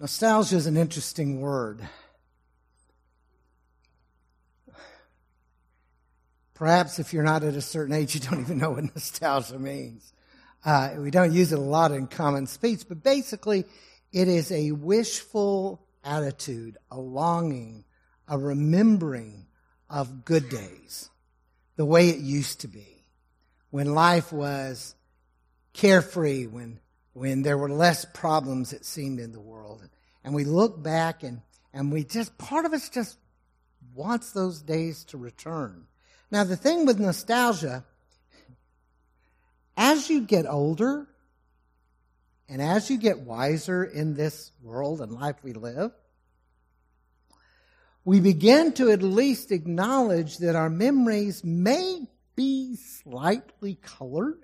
Nostalgia is an interesting word. Perhaps if you're not at a certain age, you don't even know what nostalgia means. We don't use it a lot in common speech, but basically it is a wishful attitude, a longing, a remembering of good days, the way it used to be, when life was carefree, when there were less problems, it seemed, in the world. And we look back and we just, part of us just wants those days to return. Now, the thing with nostalgia, as you get older and as you get wiser in this world and life we live, we begin to at least acknowledge that our memories may be slightly colored.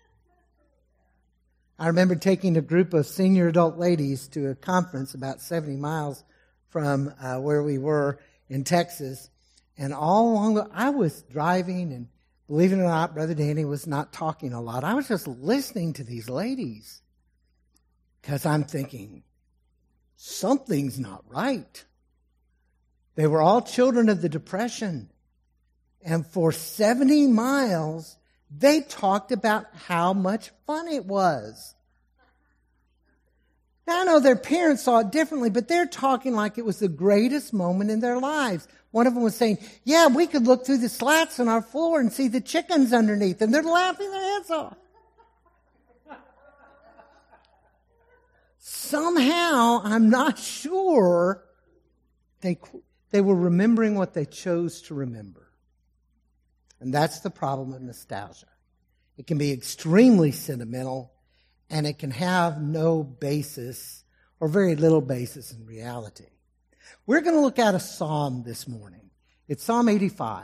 I remember taking a group of senior adult ladies to a conference about 70 miles from where we were in Texas. And all along, I was driving, and believe it or not, Brother Danny was not talking a lot. I was just listening to these ladies because I'm thinking, something's not right. They were all children of the Depression. And for 70 miles, they talked about how much fun it was. Now, I know their parents saw it differently, but they're talking like it was the greatest moment in their lives. One of them was saying, yeah, we could look through the slats on our floor and see the chickens underneath, and they're laughing their heads off. Somehow, I'm not sure, they were remembering what they chose to remember. And that's the problem of nostalgia. It can be extremely sentimental, and it can have no basis or very little basis in reality. We're going to look at a psalm this morning. It's Psalm 85.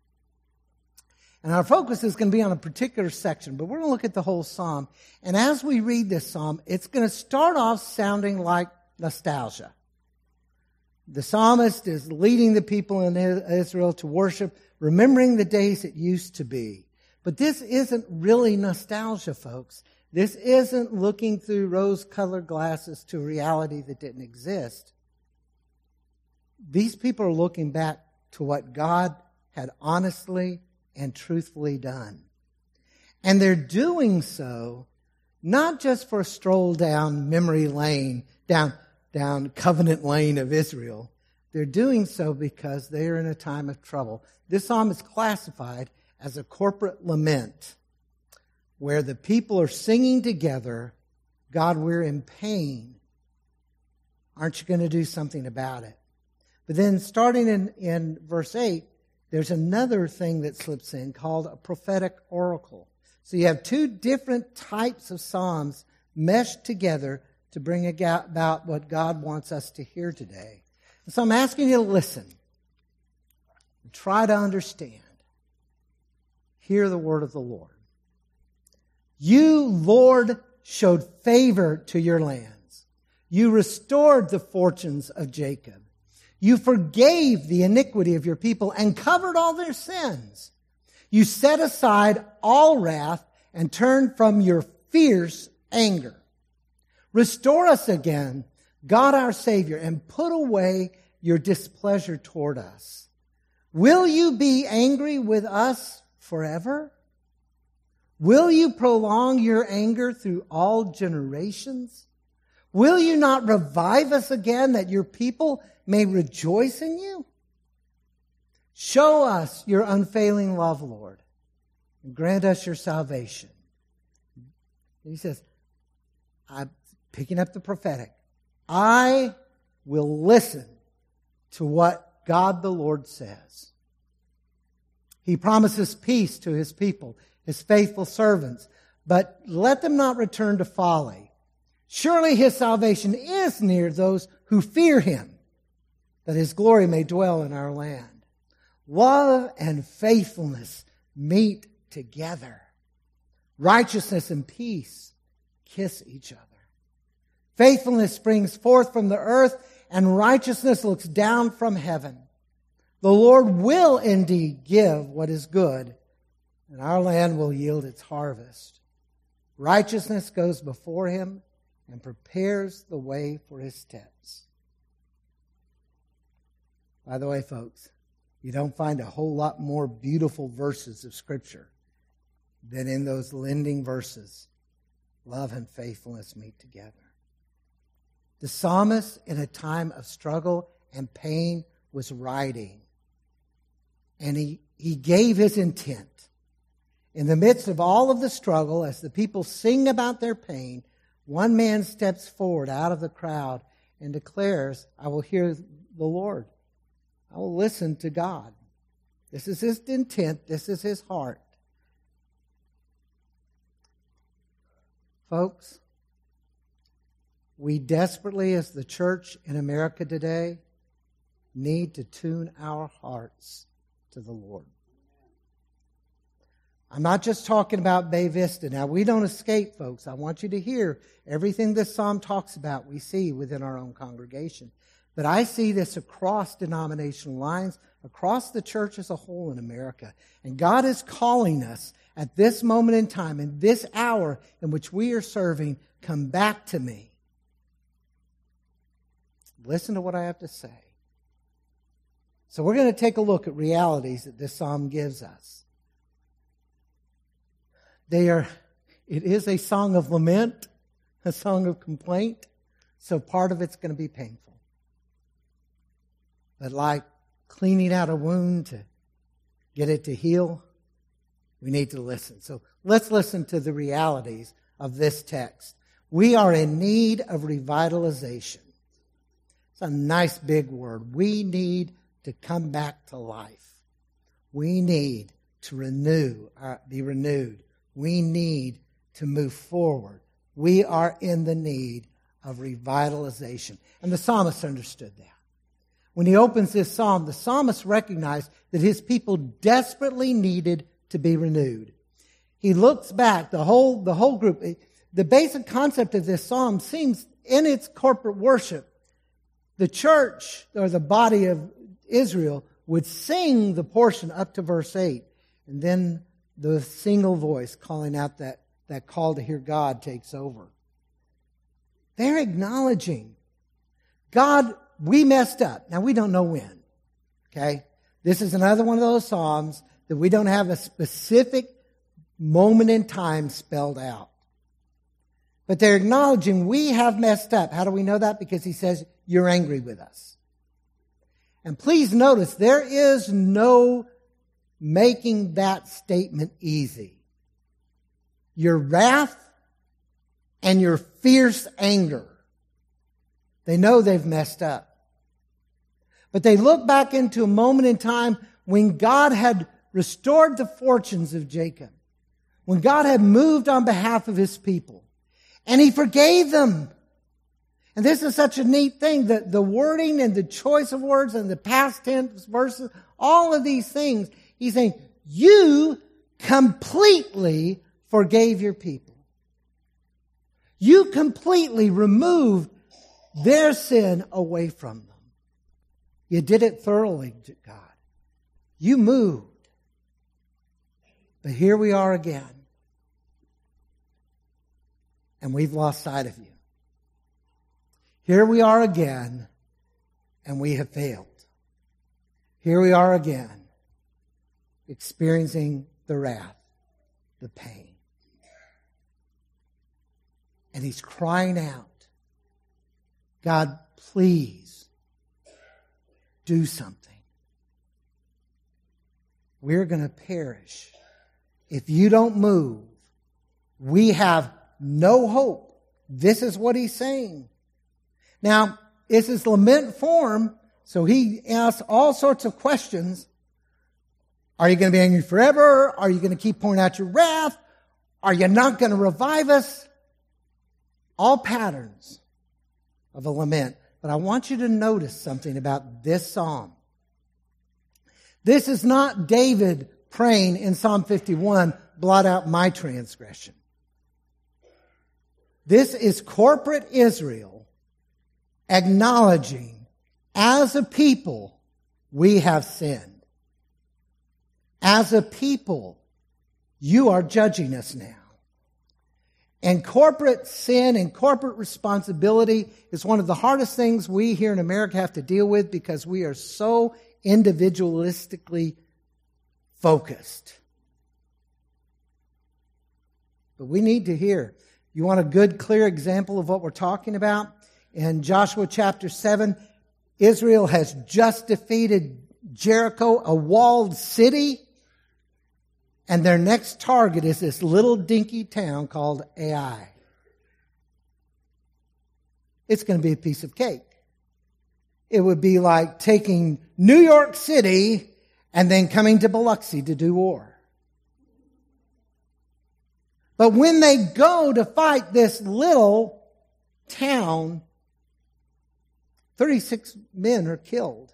And our focus is going to be on a particular section, but we're going to look at the whole psalm. And as we read this psalm, it's going to start off sounding like nostalgia. The psalmist is leading the people in Israel to worship, remembering the days it used to be. But this isn't really nostalgia, folks. This isn't looking through rose-colored glasses to a reality that didn't exist. These people are looking back to what God had honestly and truthfully done. And they're doing so not just for a stroll down memory lane, down covenant lane of Israel. They're doing so because they are in a time of trouble. This psalm is classified as a corporate lament where the people are singing together, God, we're in pain. Aren't you going to do something about it? But then starting in verse 8, there's another thing that slips in called a prophetic oracle. So you have two different types of psalms meshed together to bring about what God wants us to hear today. And so I'm asking you to listen and try to understand. Hear the word of the Lord. You, Lord, showed favor to your lands. You restored the fortunes of Jacob. You forgave the iniquity of your people and covered all their sins. You set aside all wrath and turned from your fierce anger. Restore us again, God our Savior, and put away your displeasure toward us. Will you be angry with us forever? Will you prolong your anger through all generations? Will you not revive us again that your people may rejoice in you? Show us your unfailing love, Lord, and grant us your salvation. He says, I'm picking up the prophetic. I will listen to what God the Lord says. He promises peace to his people, his faithful servants, but let them not return to folly. Surely his salvation is near those who fear him, that his glory may dwell in our land. Love and faithfulness meet together. Righteousness and peace kiss each other. Faithfulness springs forth from the earth, and righteousness looks down from heaven. The Lord will indeed give what is good, and our land will yield its harvest. Righteousness goes before him, and prepares the way for his steps. By the way, folks, you don't find a whole lot more beautiful verses of Scripture than in those ending verses. Love and faithfulness meet together. The psalmist, in a time of struggle and pain, was writing. And he gave his intent. In the midst of all of the struggle, as the people sing about their pain, one man steps forward out of the crowd and declares, I will hear the Lord. I will listen to God. This is his intent. This is his heart. Folks, we desperately, as the church in America today, need to tune our hearts to the Lord. I'm not just talking about Bay Vista. Now, we don't escape, folks. I want you to hear everything this psalm talks about, we see within our own congregation. But I see this across denominational lines, across the church as a whole in America. And God is calling us at this moment in time, in this hour in which we are serving, come back to me. Listen to what I have to say. So we're going to take a look at realities that this psalm gives us. It is a song of lament, a song of complaint, so part of it's going to be painful. But like cleaning out a wound to get it to heal, we need to listen. So let's listen to the realities of this text. We are in need of revitalization. It's a nice big word. We need to come back to life. We need to be renewed. We need to move forward. We are in the need of revitalization. And the psalmist understood that. When he opens this psalm, the psalmist recognized that his people desperately needed to be renewed. He looks back, the whole group. The basic concept of this psalm seems in its corporate worship. The church, or the body of Israel, would sing the portion up to verse 8. And then the single voice calling out that call to hear God takes over. They're acknowledging, God, we messed up. Now, we don't know when. Okay? This is another one of those psalms that we don't have a specific moment in time spelled out. But they're acknowledging we have messed up. How do we know that? Because he says, you're angry with us. And please notice, there is no making that statement easy. Your wrath and your fierce anger. They know they've messed up. But they look back into a moment in time when God had restored the fortunes of Jacob. When God had moved on behalf of his people. And he forgave them. And this is such a neat thing, that the wording and the choice of words and the past tense verses, all of these things, he's saying, you completely forgave your people. You completely removed their sin away from them. You did it thoroughly, God. You moved. But here we are again. And we've lost sight of you. Here we are again, and we have failed. Here we are again, experiencing the wrath, the pain. And he's crying out, God, please do something. We're going to perish. If you don't move, we have no hope. This is what he's saying. Now, it's his lament form, so he asks all sorts of questions. Are you going to be angry forever? Are you going to keep pouring out your wrath? Are you not going to revive us? All patterns of a lament. But I want you to notice something about this psalm. This is not David praying in Psalm 51, blot out my transgression. This is corporate Israel acknowledging, as a people, we have sinned. As a people, you are judging us now. And corporate sin and corporate responsibility is one of the hardest things we here in America have to deal with because we are so individualistically focused. But we need to hear. You want a good, clear example of what we're talking about? In Joshua chapter 7, Israel has just defeated Jericho, a walled city. And their next target is this little dinky town called Ai. It's going to be a piece of cake. It would be like taking New York City and then coming to Biloxi to do war. But when they go to fight this little town, 36 men are killed.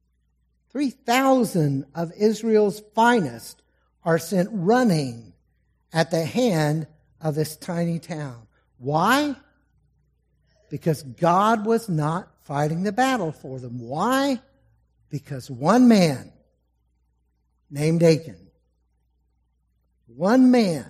3,000 of Israel's finest are sent running at the hand of this tiny town. Why? Because God was not fighting the battle for them. Why? Because one man named Achan, one man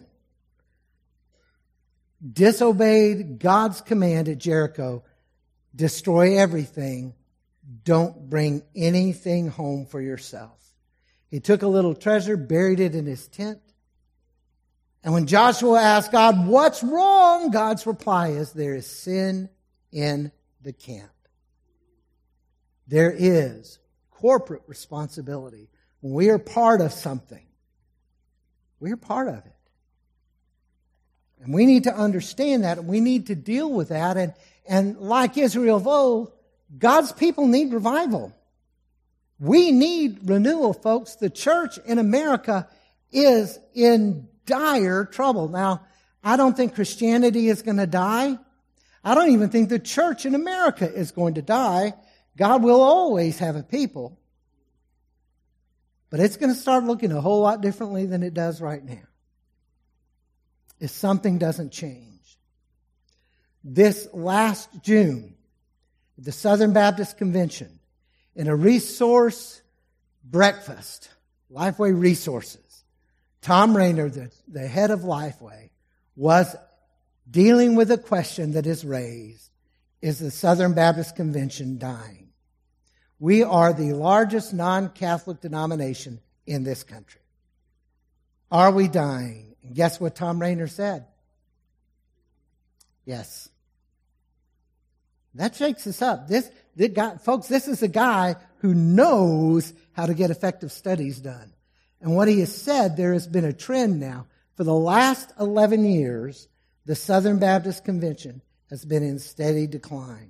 disobeyed God's command at Jericho, destroy everything, don't bring anything home for yourself. He took a little treasure, buried it in his tent. And when Joshua asked God, what's wrong? God's reply is, there is sin in the camp. There is corporate responsibility. When we are part of something, we are part of it. And we need to understand that, and we need to deal with that. And like Israel of old, God's people need revival. We need renewal, folks. The church in America is in dire trouble. Now, I don't think Christianity is going to die. I don't even think the church in America is going to die. God will always have a people. But it's going to start looking a whole lot differently than it does right now, if something doesn't change. This last June, the Southern Baptist Convention, in a resource breakfast, Lifeway Resources, Tom Rainer, the head of Lifeway, was dealing with a question that is raised. Is the Southern Baptist Convention dying? We are the largest non-Catholic denomination in this country. Are we dying? And guess what Tom Rainer said? Yes. That shakes us up. Folks, this is a guy who knows how to get effective studies done. And what he has said, there has been a trend now. For the last 11 years, the Southern Baptist Convention has been in steady decline.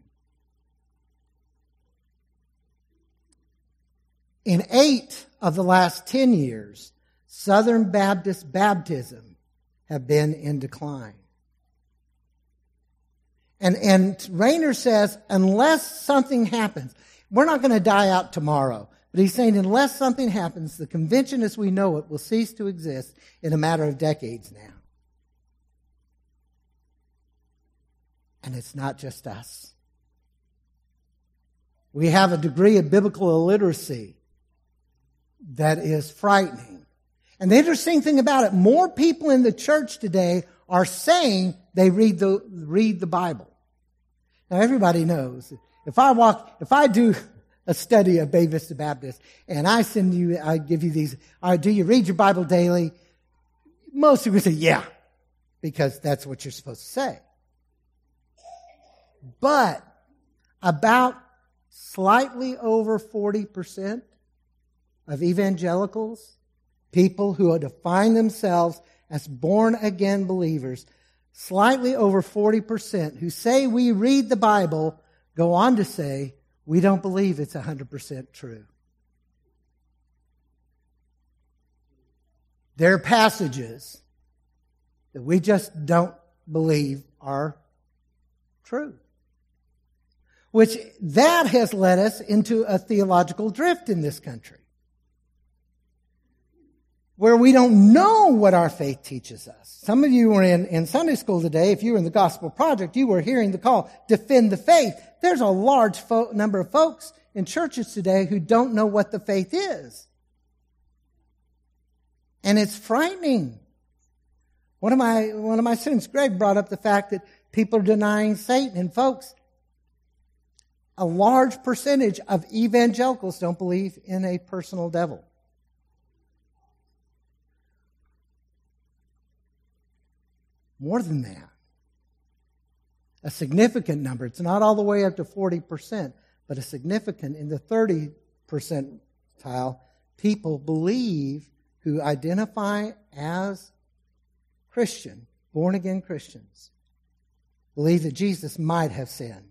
In 8 of the last 10 years, Southern Baptist baptism have been in decline. And Rainer says, unless something happens, we're not going to die out tomorrow. But he's saying unless something happens, the convention as we know it will cease to exist in a matter of decades now. And it's not just us. We have a degree of biblical illiteracy that is frightening. And the interesting thing about it, more people in the church today are saying they read the Bible. Now everybody knows, if I do a study of Bay Vista Baptist and I give you these, do you read your Bible daily? Most people say, yeah, because that's what you're supposed to say. But about slightly over 40% of evangelicals, people who define themselves as born-again believers, slightly over 40% who say we read the Bible go on to say we don't believe it's 100% true. There are passages that we just don't believe are true. Which that has led us into a theological drift in this country, where we don't know what our faith teaches us. Some of you were in Sunday school today. If you were in the Gospel Project, you were hearing the call, defend the faith. There's a large number of folks in churches today who don't know what the faith is. And it's frightening. One of my students, Greg, brought up the fact that people are denying Satan. And folks, a large percentage of evangelicals don't believe in a personal devil. More than that. A significant number. It's not all the way up to 40%, but a significant, in the 30 percentile, people believe, who identify as Christian, born-again Christians, believe that Jesus might have sinned.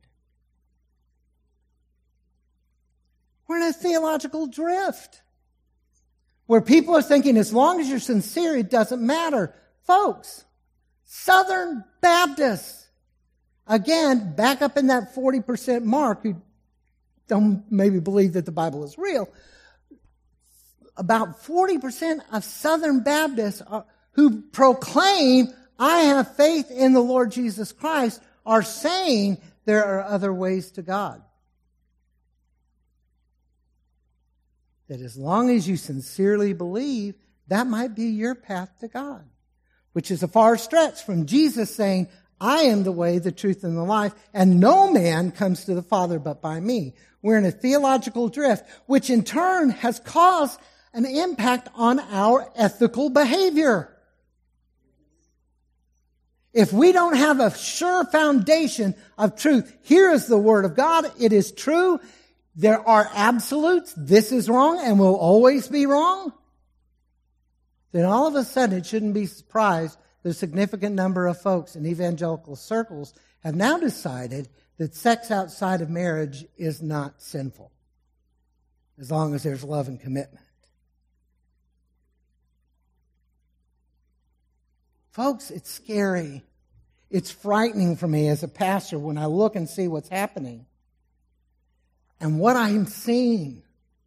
We're in a theological drift where people are thinking as long as you're sincere, it doesn't matter. Folks, Southern Baptists, again, back up in that 40% mark, who don't maybe believe that the Bible is real, about 40% of Southern Baptists who proclaim, I have faith in the Lord Jesus Christ, are saying there are other ways to God. That as long as you sincerely believe, that might be your path to God. Which is a far stretch from Jesus saying, I am the way, the truth, and the life, and no man comes to the Father but by me. We're in a theological drift, which in turn has caused an impact on our ethical behavior. If we don't have a sure foundation of truth, here is the Word of God, it is true, there are absolutes, this is wrong and will always be wrong, then all of a sudden it shouldn't be surprised that a significant number of folks in evangelical circles have now decided that sex outside of marriage is not sinful, as long as there's love and commitment. Folks, it's scary. It's frightening for me as a pastor when I look and see what's happening. And what I'm seeing.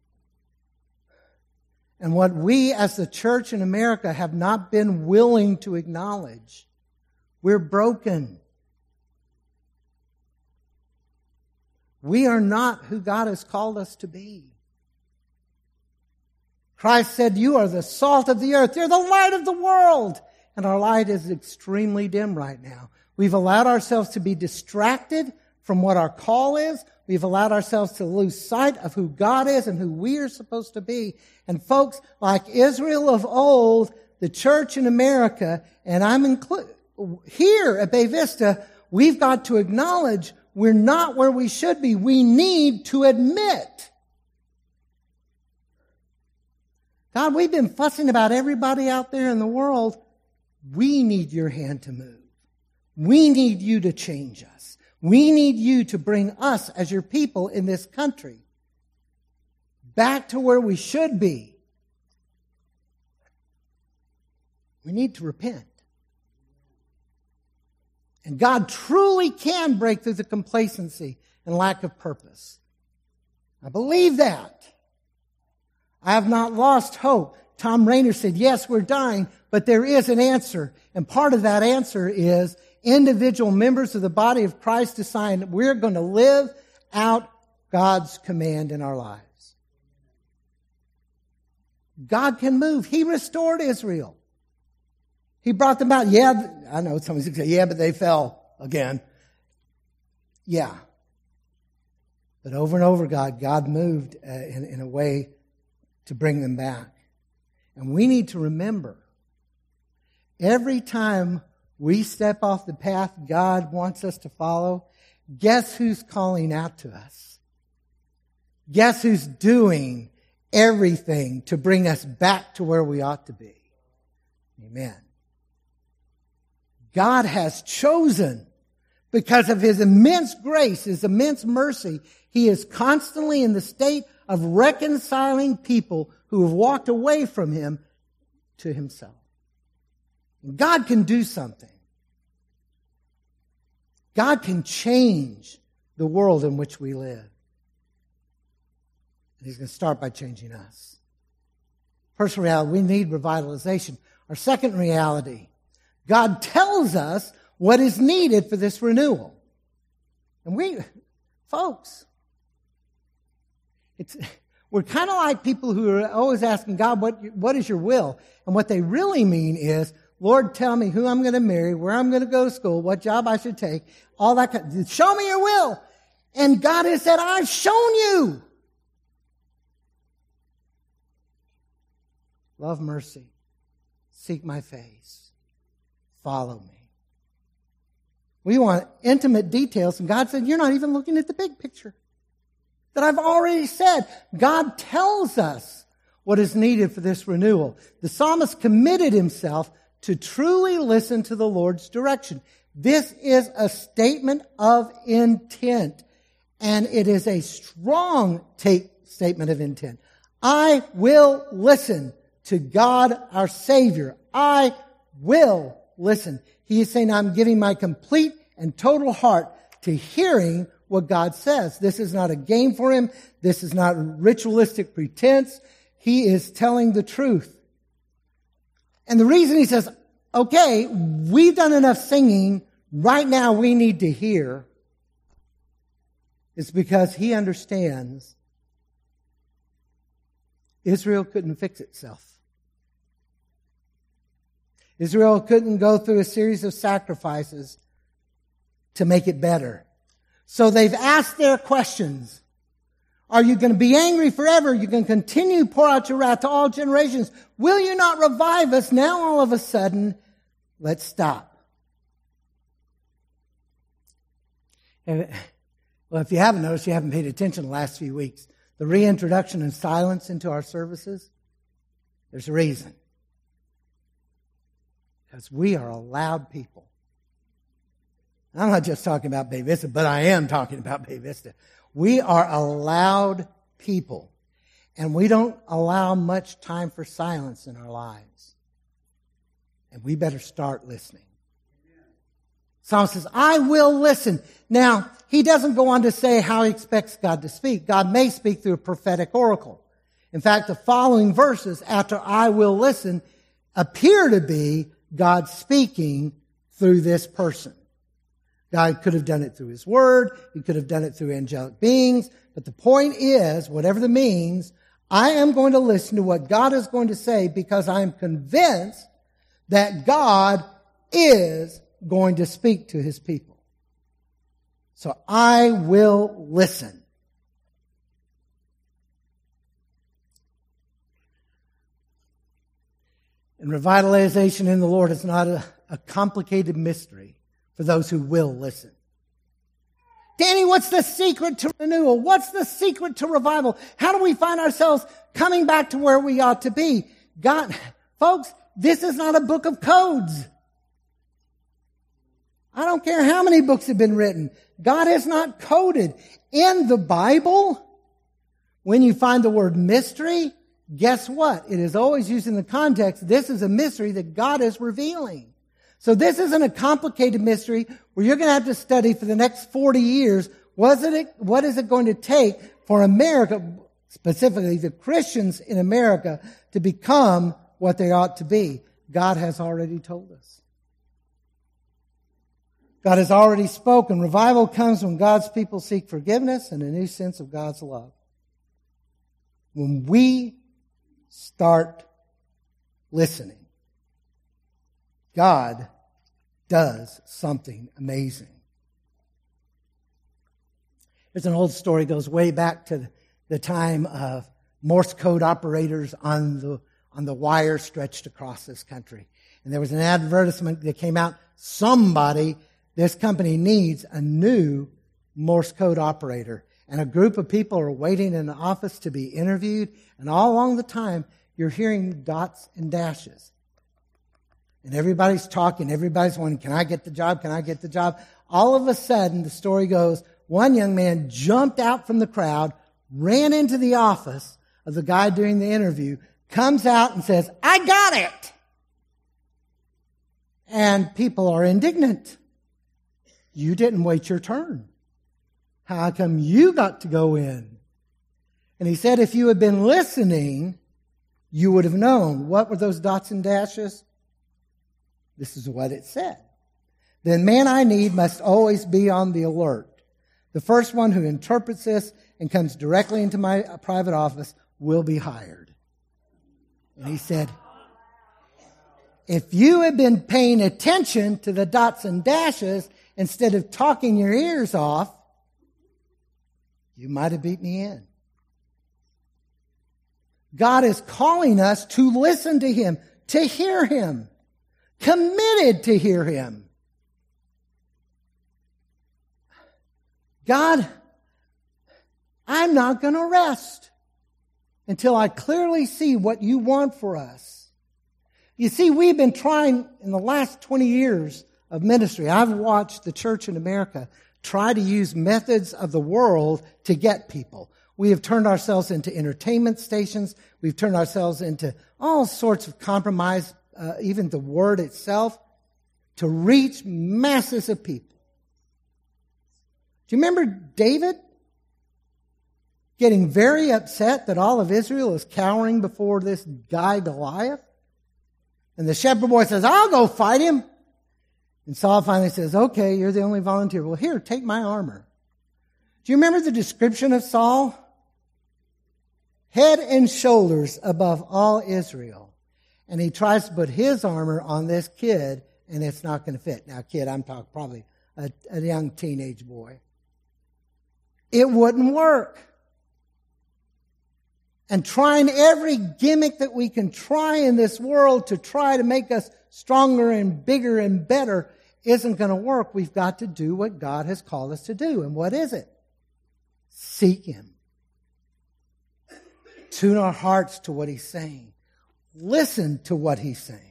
And what we as the church in America have not been willing to acknowledge. We're broken. We are not who God has called us to be. Christ said, you are the salt of the earth. You're the light of the world. And our light is extremely dim right now. We've allowed ourselves to be distracted from what our call is. We've allowed ourselves to lose sight of who God is and who we are supposed to be. And folks, like Israel of old, the church in America, and I'm here at Bay Vista, we've got to acknowledge we're not where we should be. We need to admit, God, we've been fussing about everybody out there in the world. We need your hand to move. We need you to change us. We need you to bring us as your people in this country back to where we should be. We need to repent. And God truly can break through the complacency and lack of purpose. I believe that. I have not lost hope. Tom Rainer said, yes, we're dying, but there is an answer. And part of that answer is individual members of the body of Christ decide that we're going to live out God's command in our lives. God can move. He restored Israel. He brought them out. Yeah, I know somebody's going to say, yeah, but they fell again. Yeah. But over and over, God moved in a way to bring them back. And we need to remember, every time we step off the path God wants us to follow, guess who's calling out to us? Guess who's doing everything to bring us back to where we ought to be? Amen. God has chosen, because of His immense grace, His immense mercy, He is constantly in the state of reconciling people who have walked away from Him to Himself. God can do something. God can change the world in which we live. And He's going to start by changing us. First reality, we need revitalization. Our second reality, God tells us what is needed for this renewal. And folks, we're kind of like people who are always asking God, what is your will? And what they really mean is, Lord, tell me who I'm going to marry, where I'm going to go to school, what job I should take, all that kind of, show me your will. And God has said, I've shown you. Love mercy. Seek my face. Follow me. We want intimate details, and God said, you're not even looking at the big picture that I've already said. God tells us what is needed for this renewal. The psalmist committed himself to truly listen to the Lord's direction. This is a statement of intent, and it is a strong statement of intent. I will listen to God, our Savior. I will listen. He is saying, I'm giving my complete and total heart to hearing what God says. This is not a game for him. This is not ritualistic pretense. He is telling the truth. And the reason he says, okay, we've done enough singing. Right now we need to hear is because he understands Israel couldn't fix itself. Israel couldn't go through a series of sacrifices to make it better. So they've asked their questions. Are you going to be angry forever? You can continue to pour out your wrath to all generations. Will you not revive us? Now all of a sudden, let's stop. And, well, if you haven't noticed, you haven't paid attention the last few weeks. The reintroduction of silence into our services, there's a reason. Because we are a loud people. I'm not just talking about Bay Vista, but I am talking about Bay Vista. We are a loud people, and we don't allow much time for silence in our lives. And we better start listening. Psalm says, I will listen. Now, he doesn't go on to say how he expects God to speak. God may speak through a prophetic oracle. In fact, the following verses after I will listen appear to be God speaking through this person. God could have done it through his word. He could have done it through angelic beings. But the point is, whatever the means, I am going to listen to what God is going to say because I am convinced that God is going to speak to his people. So I will listen. And revitalization in the Lord is not a complicated mystery for those who will listen. Danny, what's the secret to renewal? What's the secret to revival? How do we find ourselves coming back to where we ought to be? God, folks, this is not a book of codes. I don't care how many books have been written. God has not coded. In the Bible, when you find the word mystery, guess what? It is always used in the context. This is a mystery that God is revealing. So this isn't a complicated mystery where you're going to have to study for the next 40 years. What is it going to take for America, specifically the Christians in America, to become what they ought to be? God has already told us. God has already spoken. Revival comes when God's people seek forgiveness and a new sense of God's love. When we start listening, God does something amazing. There's an old story, goes way back to the time of Morse code operators on the wire stretched across this country. And there was an advertisement that came out, this company needs a new Morse code operator. And a group of people are waiting in the office to be interviewed. And all along the time, you're hearing dots and dashes. And everybody's talking. Everybody's wondering, can I get the job? Can I get the job? All of a sudden, the story goes, one young man jumped out from the crowd, ran into the office of the guy doing the interview, comes out and says, I got it. And people are indignant. You didn't wait your turn. How come you got to go in? And he said, if you had been listening, you would have known. What were those dots and dashes? This is what it said. The man I need must always be on the alert. The first one who interprets this and comes directly into my private office will be hired. And he said, if you had been paying attention to the dots and dashes instead of talking your ears off, you might have beat me in. God is calling us to listen to Him, to hear Him, committed to hear Him. God, I'm not going to rest until I clearly see what you want for us. You see, we've been trying in the last 20 years of ministry. I've watched the church in America try to use methods of the world to get people. We have turned ourselves into entertainment stations. We've turned ourselves into all sorts of compromise, even the word itself, to reach masses of people. Do you remember David getting very upset that all of Israel is cowering before this guy Goliath? And the shepherd boy says, I'll go fight him. And Saul finally says, okay, you're the only volunteer. Well, here, take my armor. Do you remember the description of Saul? Head and shoulders above all Israel. And he tries to put his armor on this kid, and it's not going to fit. Now, kid, I'm talking probably a young teenage boy. It wouldn't work. And trying every gimmick that we can try in this world to try to make us stronger and bigger and better isn't going to work. We've got to do what God has called us to do. And what is it? Seek Him. Tune our hearts to what He's saying. Listen to what He's saying.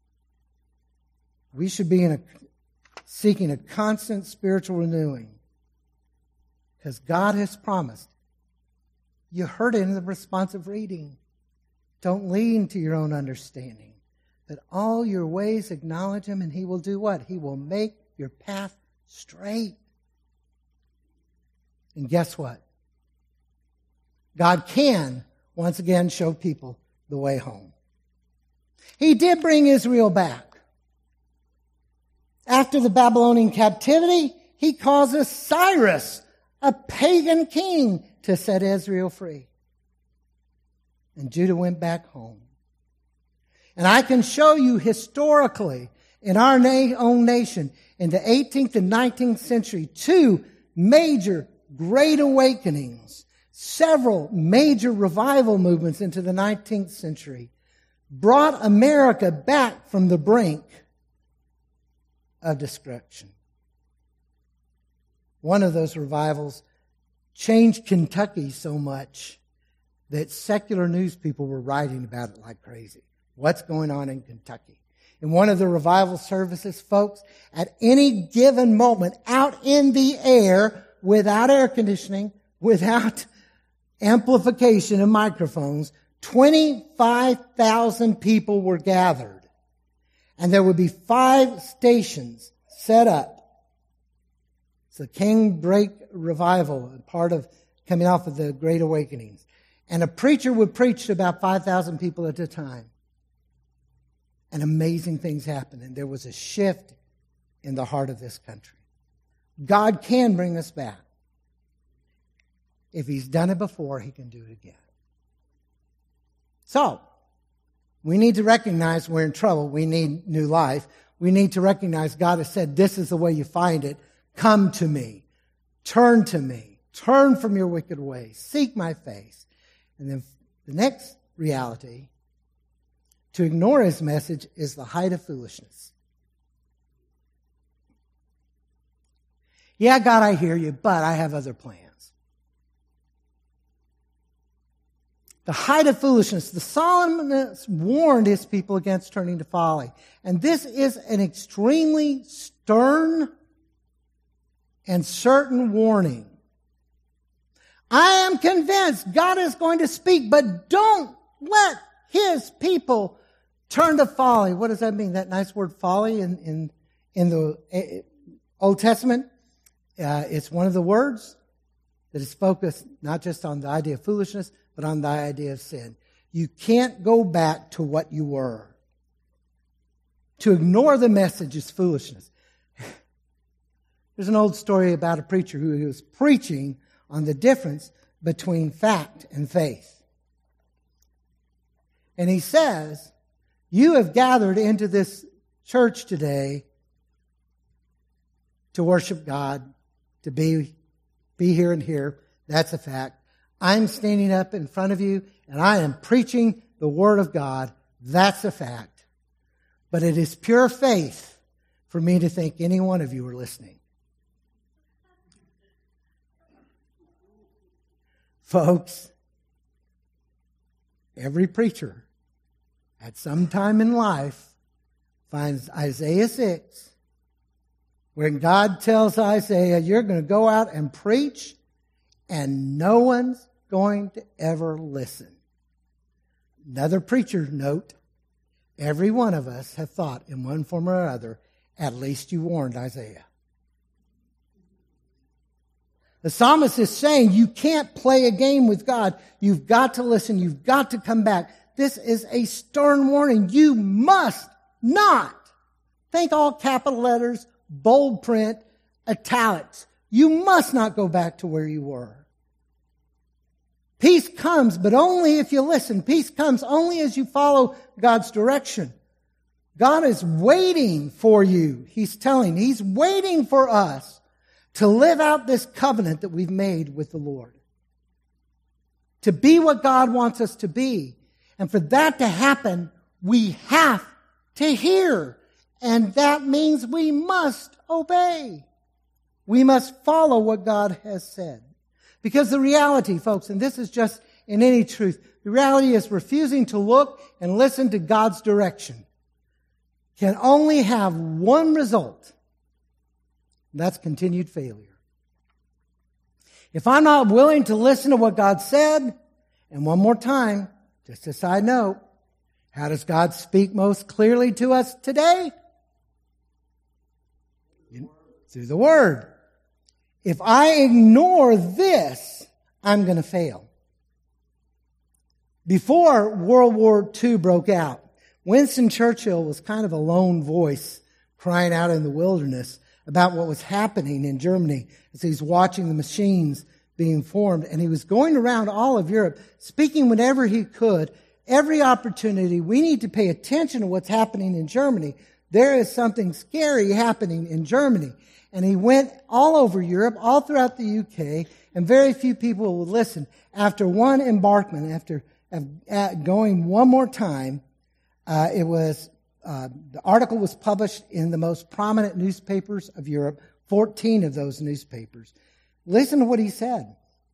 We should be seeking a constant spiritual renewing. Because God has promised. You heard it in the responsive reading. Don't lean to your own understanding. But all your ways acknowledge Him, and He will do what? He will make your path straight. And guess what? God can, once again, show people the way home. He did bring Israel back. After the Babylonian captivity, He causes Cyrus, a pagan king, to set Israel free. And Judah went back home. And I can show you historically in our own nation in the 18th and 19th century 2 major great awakenings, several major revival movements into the 19th century brought America back from the brink of destruction. One of those revivals changed Kentucky so much that secular news people were writing about it like crazy. What's going on in Kentucky? In one of the revival services, folks, at any given moment, out in the air, without air conditioning, without amplification of microphones, 25,000 people were gathered. And there would be 5 stations set up. It's the Canebrake Revival, part of coming off of the Great Awakenings. And a preacher would preach to about 5,000 people at a time. And amazing things happened. And there was a shift in the heart of this country. God can bring us back. If He's done it before, He can do it again. So, we need to recognize we're in trouble. We need new life. We need to recognize God has said, this is the way you find it. Come to me. Turn to me. Turn from your wicked ways. Seek my face. And then the next reality, to ignore His message, is the height of foolishness. Yeah, God, I hear you, but I have other plans. The height of foolishness. The psalmist warned his people against turning to folly. And this is an extremely stern and certain warning. I am convinced God is going to speak, but don't let His people turn to folly. What does that mean? That nice word folly in the Old Testament? It's one of the words that is focused not just on the idea of foolishness, but on the idea of sin. You can't go back to what you were. To ignore the message is foolishness. There's an old story about a preacher who was preaching on the difference between fact and faith. And he says You have gathered into this church today to worship God, to be here and here. That's a fact. I'm standing up in front of you and I am preaching the Word of God. That's a fact. But it is pure faith for me to think any one of you are listening. Folks, every preacher at some time in life finds Isaiah 6, when God tells Isaiah, you're going to go out and preach, and no one's going to ever listen. Another preacher note, every one of us have thought in one form or other, at least you warned Isaiah. The psalmist is saying you can't play a game with God. You've got to listen. You've got to come back. This is a stern warning. You must not. Think all capital letters, bold print, italics. You must not go back to where you were. Peace comes, but only if you listen. Peace comes only as you follow God's direction. God is waiting for you. He's waiting for us to live out this covenant that we've made with the Lord. To be what God wants us to be. And for that to happen, we have to hear. And that means we must obey. We must follow what God has said. Because the reality, folks, and this is just in any truth, the reality is refusing to look and listen to God's direction can only have one result. And that's continued failure. If I'm not willing to listen to what God said, and one more time, just a side note, how does God speak most clearly to us today? Through the Word. If I ignore this, I'm going to fail. Before World War II broke out, Winston Churchill was kind of a lone voice crying out in the wilderness about what was happening in Germany as he's watching the machines being formed. And he was going around all of Europe, speaking whenever he could, every opportunity. We need to pay attention to what's happening in Germany. There is something scary happening in Germany. And he went all over Europe, all throughout the UK, and very few people would listen. After one embarkment, after going one more time, the article was published in the most prominent newspapers of Europe, 14 of those newspapers. Listen to what he said.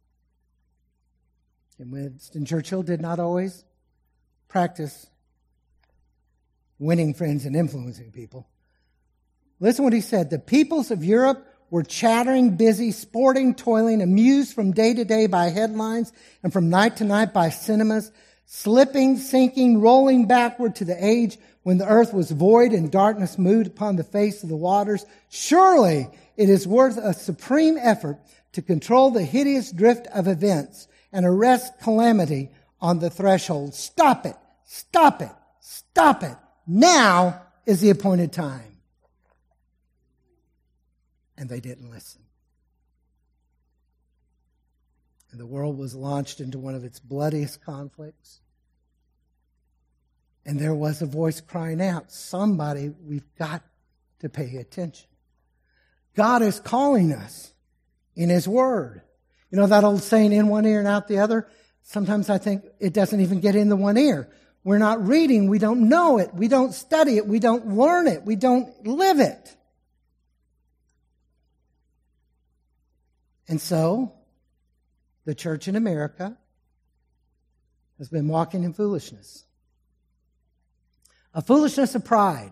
And Winston Churchill did not always practice winning friends and influencing people. Listen to what he said. The peoples of Europe were chattering, busy, sporting, toiling, amused from day to day by headlines and from night to night by cinemas, slipping, sinking, rolling backward to the age when the earth was void and darkness moved upon the face of the waters. Surely it is worth a supreme effort to control the hideous drift of events and arrest calamity on the threshold. Stop it! Stop it! Stop it! Now is the appointed time. And they didn't listen. And the world was launched into one of its bloodiest conflicts. And there was a voice crying out, somebody, we've got to pay attention. God is calling us in His Word. You know that old saying, in one ear and out the other? Sometimes I think it doesn't even get in the one ear. We're not reading, we don't know it, we don't study it, we don't learn it, we don't live it. And so, the church in America has been walking in foolishness. A foolishness of pride.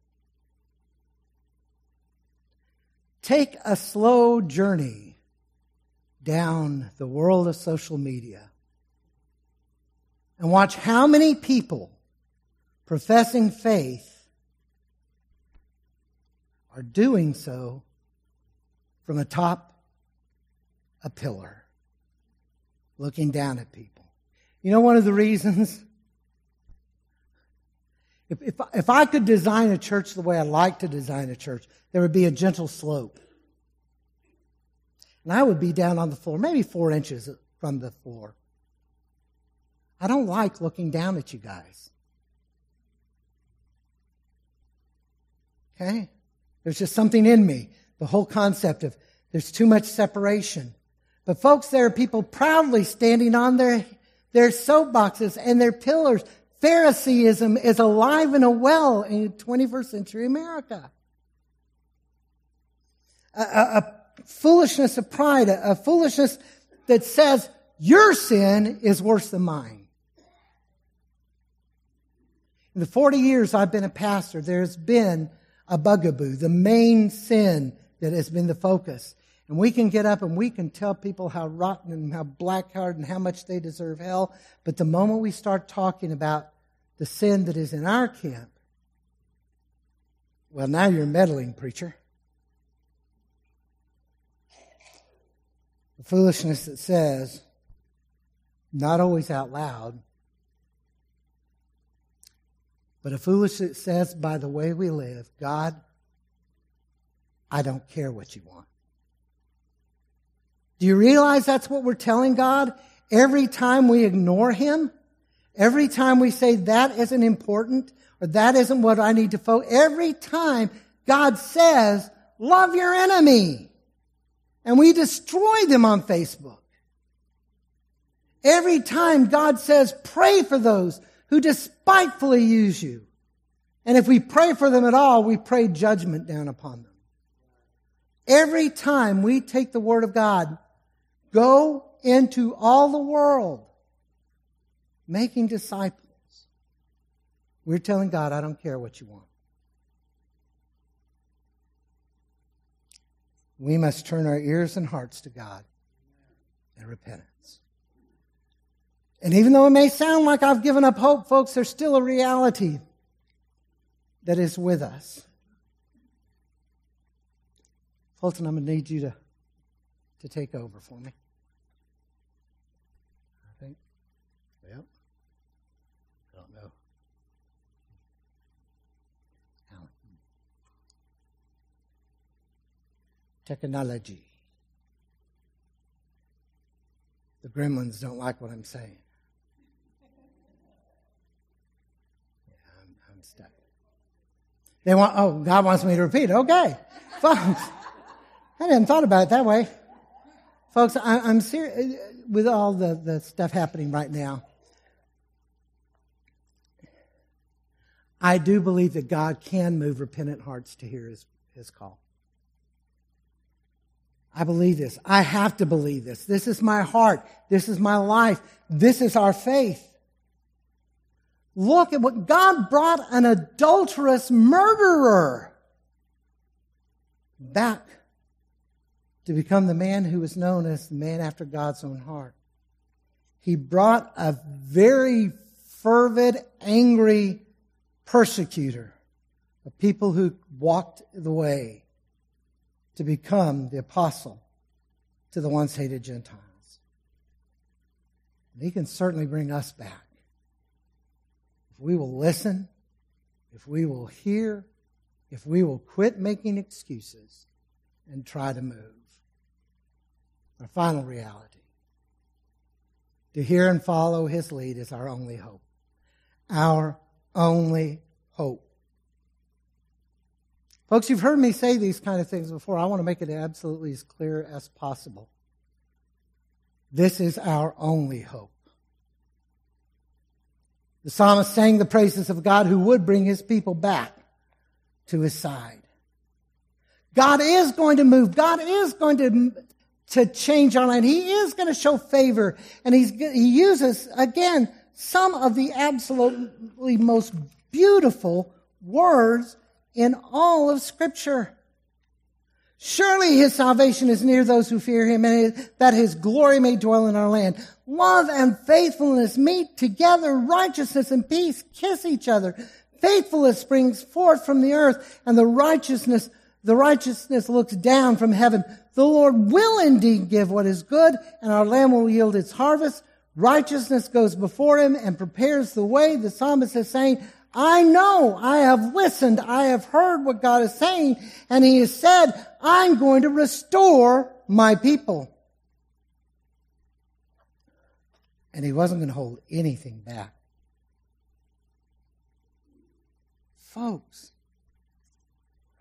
Take a slow journey down the world of social media and watch how many people professing faith are doing so from atop a pillar, looking down at people. You know one of the reasons? If I could design a church the way I like to design a church, there would be a gentle slope. And I would be down on the floor, maybe 4 inches from the floor. I don't like looking down at you guys. Okay? There's just something in me. The whole concept of there's too much separation. But folks, there are people proudly standing on their soapboxes and their pillars. Phariseeism is alive and well in 21st century America. A foolishness of pride, a foolishness that says your sin is worse than mine. In the 40 years I've been a pastor, there's been a bugaboo, the main sin that has been the focus. And we can get up and we can tell people how rotten and how black-hearted and how much they deserve hell. But the moment we start talking about the sin that is in our camp, well, now you're meddling, preacher. The foolishness that says, not always out loud, but a foolishness that says by the way we live, God, I don't care what you want. Do you realize that's what we're telling God? Every time we ignore Him, every time we say that isn't important, or that isn't what I need to focus, every time God says, love your enemy. And we destroy them on Facebook. Every time God says, pray for those who despitefully use you. And if we pray for them at all, we pray judgment down upon them. Every time we take the Word of God, go into all the world, making disciples, we're telling God, I don't care what you want. We must turn our ears and hearts to God in repentance. And even though it may sound like I've given up hope, folks, there's still a reality that is with us. Fulton, I'm going to need you to take over for me. I think. Yep. I don't know. Alan. Technology. The gremlins don't like what I'm saying. Yeah, I'm stuck. They want, God wants me to repeat. Okay. Folks, I hadn't thought about it that way. Folks, I'm serious with all the stuff happening right now. I do believe that God can move repentant hearts to hear His call. I believe this. I have to believe this. This is my heart. This is my life. This is our faith. Look at what God brought an adulterous murderer back to become the man who was known as the man after God's own heart. He brought a very fervid, angry persecutor of people who walked the way to become the apostle to the once hated Gentiles. And He can certainly bring us back. If we will listen, if we will hear, if we will quit making excuses and try to move. Our final reality. To hear and follow His lead is our only hope. Our only hope. Folks, you've heard me say these kind of things before. I want to make it absolutely as clear as possible. This is our only hope. The psalmist sang the praises of God who would bring His people back to His side. God is going to move. God is going to change our land. He is going to show favor. And He uses, again, some of the absolutely most beautiful words in all of Scripture. Surely His salvation is near those who fear Him, and that His glory may dwell in our land. Love and faithfulness meet together. Righteousness and peace kiss each other. Faithfulness springs forth from the earth, and the righteousness looks down from heaven. The Lord will indeed give what is good, and our land will yield its harvest. Righteousness goes before Him and prepares the way. The psalmist is saying, I know, I have listened, I have heard what God is saying, and He has said, I'm going to restore my people. And He wasn't going to hold anything back. Folks,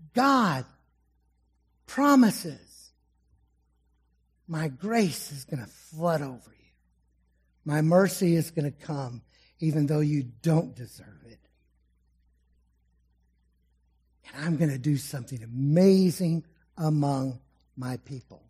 God promises, my grace is going to flood over you. My mercy is going to come even though you don't deserve it. And I'm going to do something amazing among my people.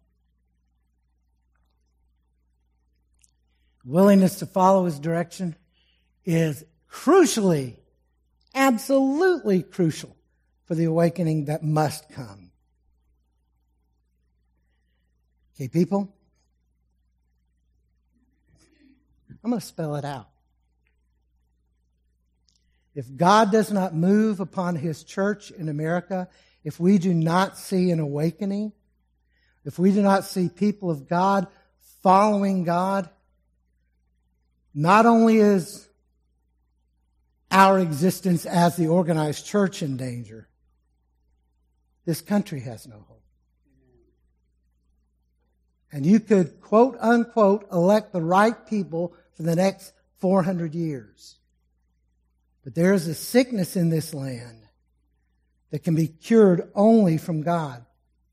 Willingness to follow his direction is crucially, absolutely crucial for the awakening that must come. Okay, people? I'm going to spell it out. If God does not move upon his church in America, if we do not see an awakening, if we do not see people of God following God, not only is our existence as the organized church in danger, this country has no hope. And you could, quote unquote, elect the right people for the next 400 years. But there is a sickness in this land that can be cured only from God.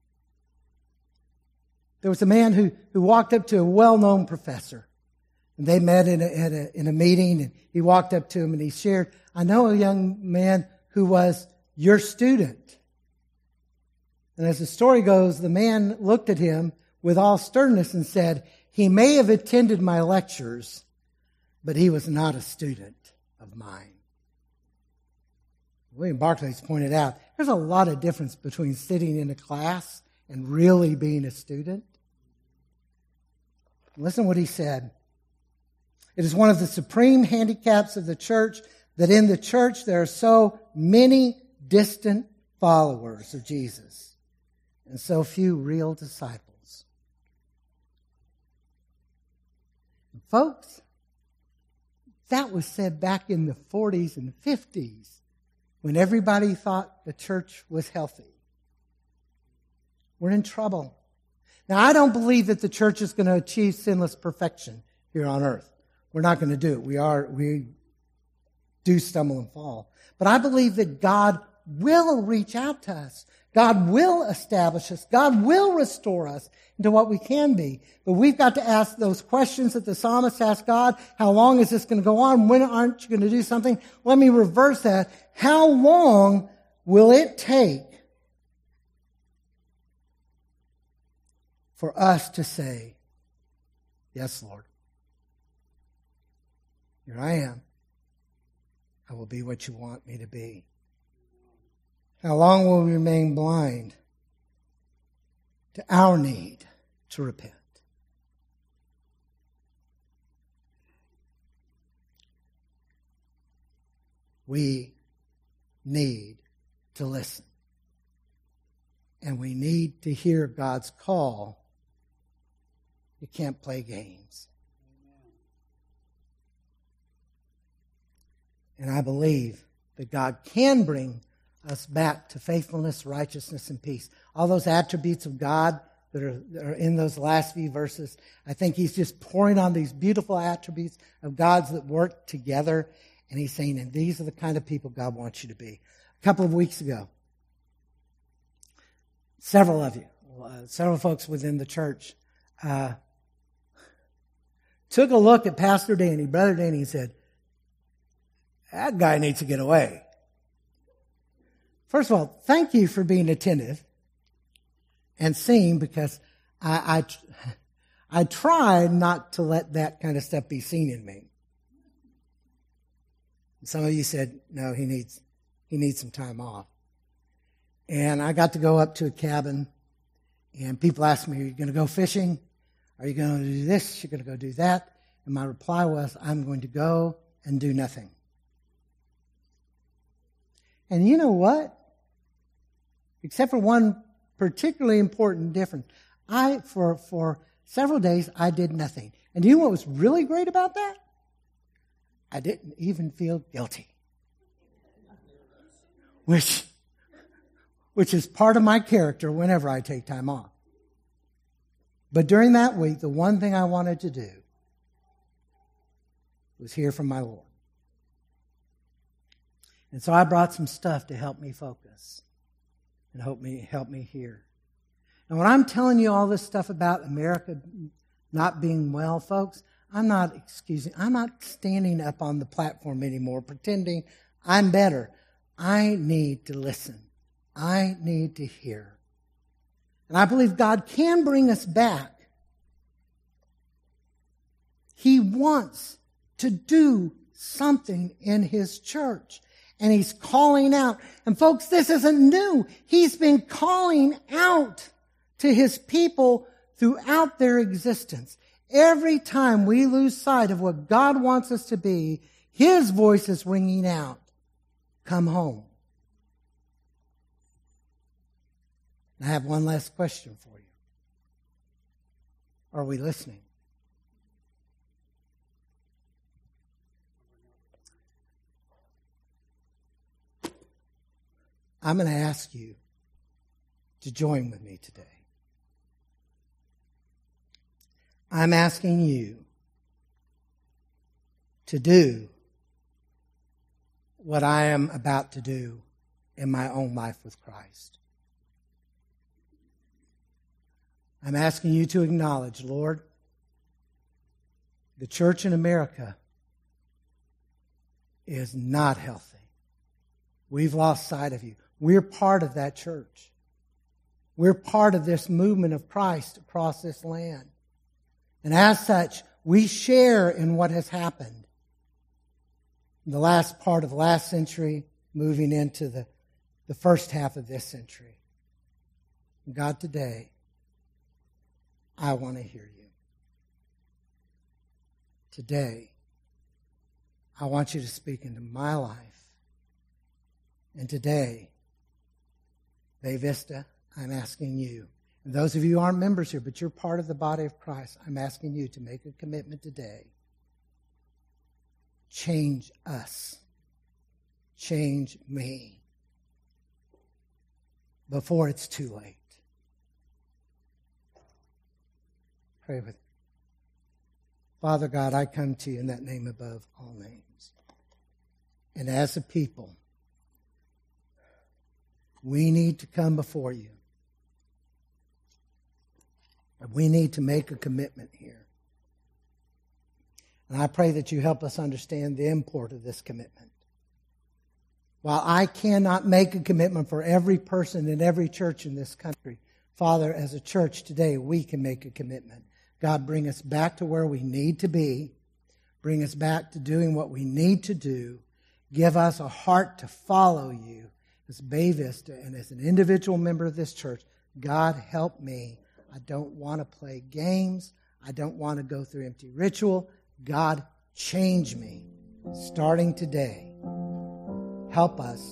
There was a man who walked up to a well-known professor. And they met in a meeting, and he walked up to him and he shared, I know a young man who was your student. And as the story goes, the man looked at him with all sternness and said, he may have attended my lectures, but he was not a student of mine. William Barclay's pointed out, there's a lot of difference between sitting in a class and really being a student. Listen to what he said. It is one of the supreme handicaps of the church that in the church there are so many distant followers of Jesus and so few real disciples. And folks, that was said back in the 40s and 50s when everybody thought the church was healthy. We're in trouble. Now, I don't believe that the church is going to achieve sinless perfection here on earth. We're not going to do it. We do stumble and fall. But I believe that God will reach out to us. God will establish us. God will restore us into what we can be. But we've got to ask those questions that the psalmist asked God. How long is this going to go on? When aren't you going to do something? Let me reverse that. How long will it take for us to say, yes, Lord, here I am. I will be what you want me to be. How long will we remain blind to our need to repent? We need to listen. And we need to hear God's call. You can't play games. And I believe that God can bring us back to faithfulness, righteousness, and peace. All those attributes of God that are in those last few verses, I think he's just pouring on these beautiful attributes of God's that work together. And he's saying, and these are the kind of people God wants you to be. A couple of weeks ago, several of you, several folks within the church, took a look at Pastor Danny, Brother Danny, and said, that guy needs to get away. First of all, thank you for being attentive and seeing, because I tried not to let that kind of stuff be seen in me. Some of you said, no, he needs some time off. And I got to go up to a cabin, and people asked me, are you going to go fishing? Are you going to do this? You're going to go do that? And my reply was, I'm going to go and do nothing. And you know what? Except for one particularly important difference. For several days, I did nothing. And you know what was really great about that? I didn't even feel guilty. Which is part of my character whenever I take time off. But during that week, the one thing I wanted to do was hear from my Lord. And so I brought some stuff to help me focus. and help me here. And when I'm telling you all this stuff about America not being well, folks, I'm not standing up on the platform anymore pretending I'm better. I need to listen. I need to hear. And I believe God can bring us back. He wants to do something in His church. And He's calling out. And folks, this isn't new. He's been calling out to His people throughout their existence. Every time we lose sight of what God wants us to be, His voice is ringing out. Come home. I have one last question for you. Are we listening? I'm going to ask you to join with me today. I'm asking you to do what I am about to do in my own life with Christ. I'm asking you to acknowledge, Lord, the church in America is not healthy. We've lost sight of you. We're part of that church. We're part of this movement of Christ across this land. And as such, we share in what has happened in the last part of the last century, moving into the first half of this century. God, today, I want to hear you. Today, I want you to speak into my life. And today, Bay Vista, I'm asking you, and those of you who aren't members here, but you're part of the body of Christ, I'm asking you to make a commitment today. Change us. Change me. Before it's too late. Pray with me. Father God, I come to you in that name above all names. And as a people, we need to come before you. And we need to make a commitment here. And I pray that you help us understand the import of this commitment. While I cannot make a commitment for every person in every church in this country, Father, as a church today, we can make a commitment. God, bring us back to where we need to be. Bring us back to doing what we need to do. Give us a heart to follow you as Bay Vista and as an individual member of this church. God, help me. I don't want to play games. I don't want to go through empty ritual. God, change me starting today. Help us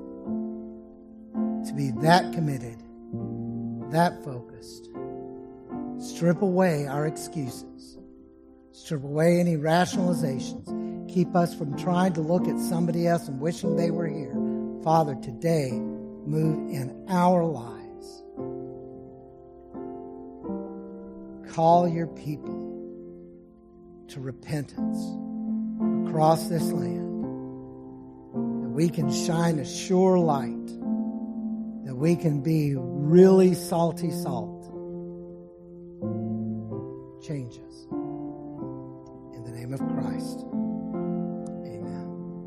to be that committed, that focused. Strip away our excuses. Strip away any rationalizations. Keep us from trying to look at somebody else and wishing they were here. Father, today, move in our lives. Call your people to repentance across this land. That we can shine a sure light. That we can be really salty salt. Change us. In the name of Christ.